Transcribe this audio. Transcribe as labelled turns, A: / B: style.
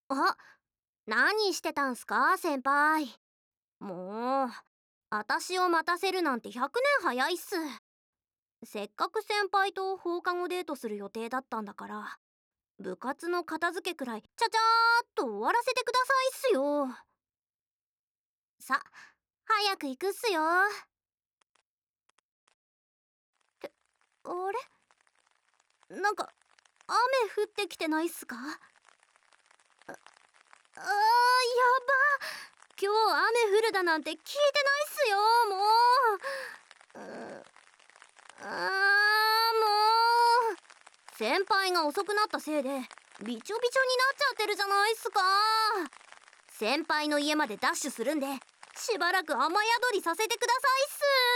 A: あ、何してたんすか先輩。もう、私を待たせるなんて100年早いっす。せっかく先輩と放課後デートする予定だったんだから、部活の片付けくらいちゃちゃーっと終わらせてくださいっすよ。さ、早く行くっすよ。あれ、なんか雨降ってきてないっすか？やば。今日雨降るだなんて聞いてないっすよ。もう。もう。先輩が遅くなったせいでびちょびちょになっちゃってるじゃないっすか。先輩の家までダッシュするんでしばらく雨宿りさせてくださいっす。